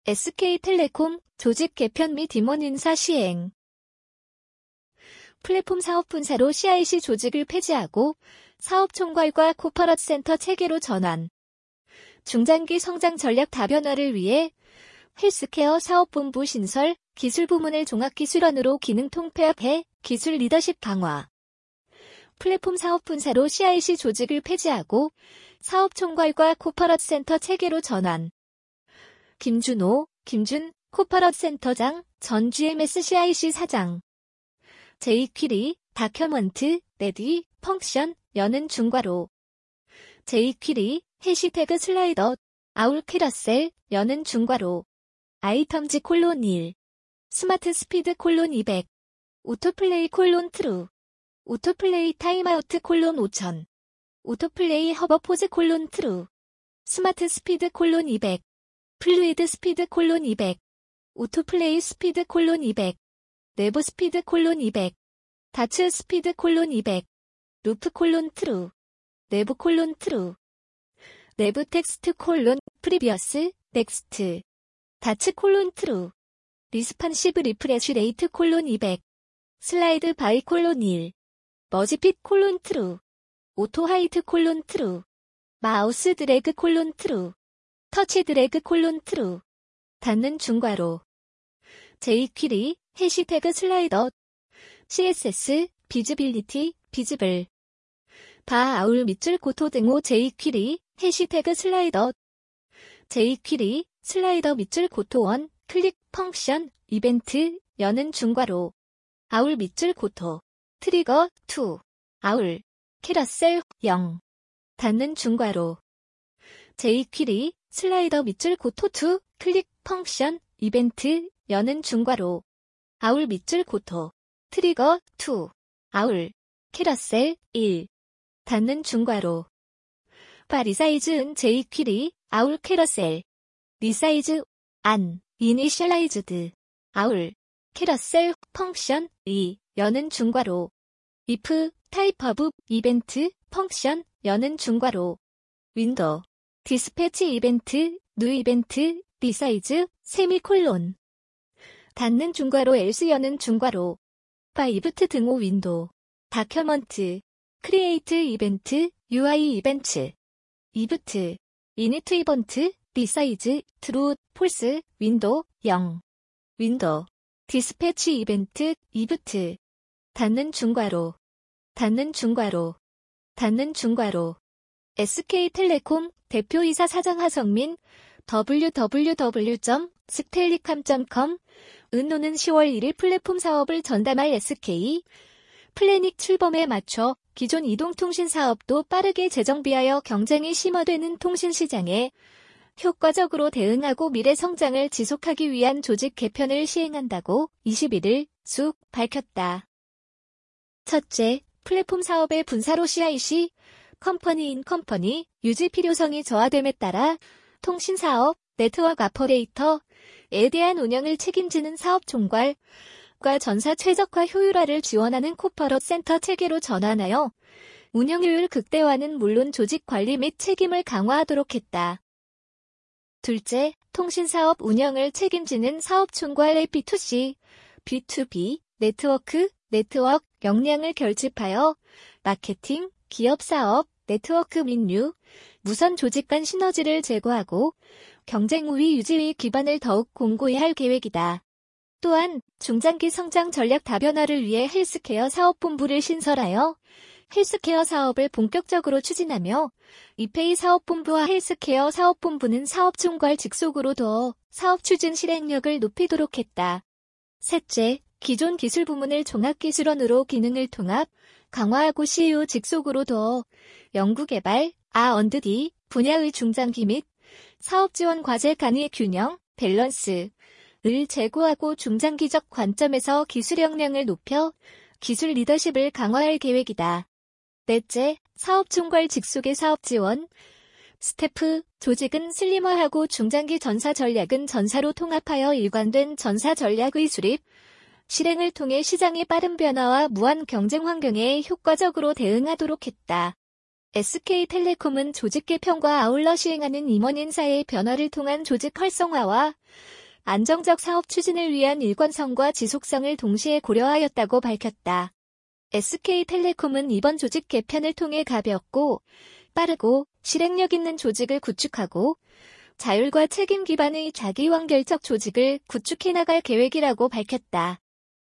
SK텔레콤 조직 개편 및 임원 인사 시행. 플랫폼 사업 분사로 CIC 조직을 폐지하고 사업 총괄과 코퍼럿 센터 체계로 전환. 중장기 성장 전략 다변화를 위해 헬스케어 사업본부 신설, 기술부문을 종합기술원으로 기능 통폐합해 기술 리더십 강화. 플랫폼 사업 분사로 CIC 조직을 폐지하고 사업 총괄과 코퍼럿 센터 체계로 전환. 김준, 코퍼럿 센터장, 전 GMS CIC 사장. 제이퀴리, 다큐먼트, 레디, 펑션, 여는 중괄호. 제이퀴리, 해시태그 슬라이더, 아울 캐러셀, 여는 중괄호. 아이텀즈 콜론 1. 스마트 스피드 콜론 200. 오토플레이 콜론 트루. 오토플레이 타임아우트 콜론 5000. 오토플레이 허버포즈 콜론 트루. 스마트 스피드 콜론 200. 플루이드 스피드 콜론 200. 오토플레이 스피드 콜론 200. 내부 스피드 콜론 200. 다츠 스피드 콜론 200. 루프 콜론 트루. 내부 콜론 트루. 내부 텍스트 콜론 프리비어스 넥스트. 다츠 콜론 트루. 리스판시브 리프레쉬 레이트 콜론 200. 슬라이드 바이 콜론 1. 머지핏 콜론 트루. 오토 하이트 콜론 트루. 마우스 드래그 콜론 트루. 터치 드래그 콜론 트루. 닫는 중괄호. 제이퀴리, 해시태그 슬라이더. CSS, 비즈빌리티, 비즈블. 바 아울 밑줄 고토 등호 제이퀴리, 해시태그 슬라이더. 제이퀴리, 슬라이더 밑줄 고토 1, 클릭, 펑션, 이벤트, 여는 중괄호. 아울 밑줄 고토. 트리거, 2. 아울. 캐러셀, 0. 닫는 중괄호. 제이퀴리, 슬라이더 밑줄 고토 2, 클릭, 펑션, 이벤트, 여는 중괄호. 아울 밑줄 고토. 트리거, 2. 아울. 캐러셀, 1. 닫는 중괄호. 바 리사이즈은 제이퀴리, 아울 캐러셀. 리사이즈, 안, 이니셜라이즈드. 아울. 캐러셀, 펑션, 2. 여는 중괄호. if, 타입 오브, 이벤트, 펑션, 여는 중괄호. 윈도우. 디스패치 이벤트, 뉴 이벤트, 리사이즈, 세미콜론. 닫는 중괄호 else 여는 중괄호. 파이브트 등호 윈도우. 다큐먼트. 크리에이트 이벤트, UI 이벤트. 이브트. 이니트 이번트, 리사이즈, 트루, 폴스, 윈도우, 0. 윈도우. 디스패치 이벤트, 이브트. 닫는 중괄호. 닫는 중괄호. 닫는 중괄호. SK텔레콤 대표이사 사장 하성민 www.stellicam.com 은노는 10월 1일 플랫폼 사업을 전담할 SK 플래닉 출범에 맞춰 기존 이동통신 사업도 빠르게 재정비하여 경쟁이 심화되는 통신시장에 효과적으로 대응하고 미래 성장을 지속하기 위한 조직 개편을 시행한다고 21일 쑥 밝혔다. 첫째, 플랫폼 사업의 분사로 CIC 컴퍼니인 컴퍼니 유지 필요성이 저하됨에 따라 통신사업, 네트워크 오퍼레이터에 대한 운영을 책임지는 사업 총괄과 전사 최적화 효율화를 지원하는 코퍼럿 센터 체계로 전환하여 운영 효율 극대화는 물론 조직 관리 및 책임을 강화하도록 했다. 둘째, 통신사업 운영을 책임지는 사업 총괄 B2C, B2B, 네트워크 역량을 결집하여 마케팅, 기업사업, 네트워크 민유, 무선 조직 간 시너지를 제고하고 경쟁 우위 유지의 기반을 더욱 공고히 할 계획이다. 또한 중장기 성장 전략 다변화를 위해 헬스케어 사업본부를 신설하여 헬스케어 사업을 본격적으로 추진하며 이페이 사업본부와 헬스케어 사업본부는 사업 총괄 직속으로 두어 사업 추진 실행력을 높이도록 했다. 셋째, 기존 기술부문을 종합기술원으로 기능을 통합, 강화하고 CEO 직속으로 두어 연구개발, R&D 분야의 중장기 및 사업 지원 과제 간의 균형, 밸런스를 제고하고 중장기적 관점에서 기술 역량을 높여 기술 리더십을 강화할 계획이다. 넷째, 사업 총괄 직속의 사업 지원, 스태프, 조직은 슬림화하고 중장기 전사 전략은 전사로 통합하여 일관된 전사 전략의 수립, 실행을 통해 시장의 빠른 변화와 무한 경쟁 환경에 효과적으로 대응하도록 했다. SK텔레콤은 조직 개편과 아울러 시행하는 임원 인사의 변화를 통한 조직 활성화와 안정적 사업 추진을 위한 일관성과 지속성을 동시에 고려하였다고 밝혔다. SK텔레콤은 이번 조직 개편을 통해 가볍고 빠르고 실행력 있는 조직을 구축하고 자율과 책임 기반의 자기완결적 조직을 구축해 나갈 계획이라고 밝혔다.